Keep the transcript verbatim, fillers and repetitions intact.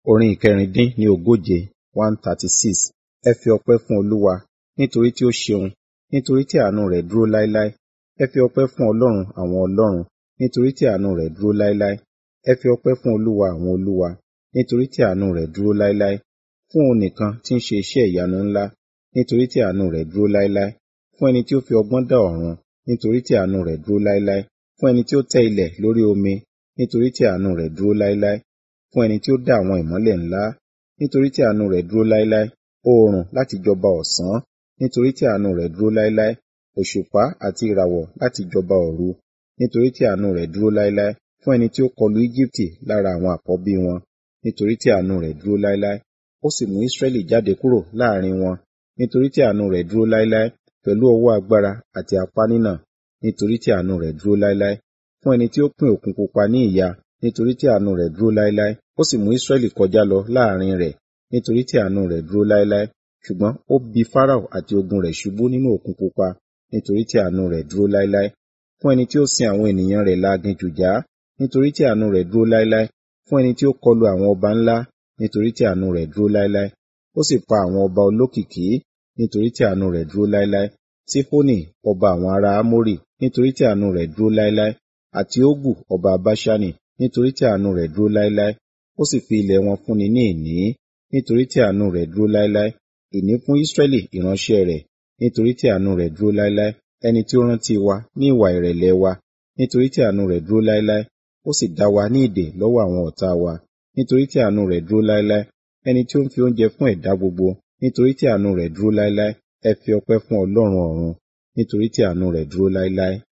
Orin ìkẹrìndín ní ogóje, one thirty six. Ẹ fi ọpẹ́ fún Olúwa, nítorí tí ó ṣeun, nítorí tí àánú rẹ̀ dúró láéláé. Ẹ fi ọpẹ́ fún Ọlọ́run àwọn ọlọ́run, nítorí tí àánú rẹ̀ dúró láéláé. Ẹ fi ọpẹ́ fún Olúwa àwọn olúwa, nítorí tí àánú rẹ̀ dúró láéláé. Fún òun nìkan tí ń ṣe iṣẹ́ ìyanu ńlá, nítorí tí àánú rẹ̀ dúró láéláé. Fún ẹni tí ó fi ọgbọ́n dá ọ̀run, nítorí tí àánú rẹ̀ dúró láéláé. Fún ẹni tí ó tẹ́ ilẹ̀ lórí omi, nítorí tí àánú rẹ̀ dúró láéláé. Fún ẹni tí ó dá àwọn ìmọ́lẹ̀ ńlá, nítorí tí àánú rẹ̀ dúró láéláé. Oòrùn láti jọba ọ̀sán, nítorí tí àánú rẹ̀ dúró láéláé. Òṣùpá àti ìràwọ̀ láti jọba òru, nítorí tí àánú rẹ̀ dúró láéláé. Fún ẹni tí ó kọlu Ejibiti lára àwọn àkọ́bí wọn, nítorí tí àánú rẹ̀ dúró láéláé. Ó sì mú Israẹli jáde kúrò láàrin wọn, nítorí tí àánú rẹ̀ dúró láéláé, pẹ̀lú ọwọ́ agbára àti apá nínà, nítorí tí àánú rẹ̀ dúró láéláé. Fún ẹni tí ó pín Òkun Pupa ní ìyà, nítorí tí àánú rẹ̀ dúró láéláé. Ó sì mú Israẹli kọjá lọ láàrin rẹ̀, nítorí tí àánú rẹ̀ dúró láéláé. Ṣùgbọ́n ó bi Farao àti ogun rẹ̀ ṣubú nínú Òkun Pupa, nítorí tí àánú rẹ̀ dúró láéláé. Fún ẹni tí ó sin àwọn ènìyàn rẹ̀ la aginjù já, nítorí tí àánú rẹ̀ dúró láéláé. Fún ẹni tí ó kọlu àwọn ọba ńlá, nítorí tí àánú rẹ̀ dúró láéláé. Ó sì pa àwọn ọba olókìkí, nítorí tí àánú rẹ̀ dúró láéláé. Sihoni ọba àwọn ará Amori, nítorí tí àánú rẹ̀ dúró láéláé. Àti Ogu ọba Baṣani, nítorí tí àánú rẹ̀ dúró láéláé. Ó sì fi ilẹ̀ wọn fúnni ní ìní, nítorí tí àánú rẹ̀ dúró láéláé. Ìní fún Israẹli ìránṣẹ́ rẹ̀, nítorí tí àánú rẹ̀ dúró láéláé. Ẹni tí ó rántí wa ní ìwà ìrẹ̀lẹ̀ wa, nítorí tí àánú rẹ̀ dúró láéláé. Ó sì dá wa ní ìdè lọ́wọ́ àwọn ọ̀tá wa, nítorí tí àánú rẹ̀ dúró láéláé. Ẹni tí ó ń fi oúnjẹ fún ẹ̀dá gbogbo, nítorí tí àánú rẹ̀ dúró láéláé. Ẹ fi ọpẹ́ fún Ọlọ́run ọ̀run, nítorí tí àánú rẹ̀ dúró láéláé.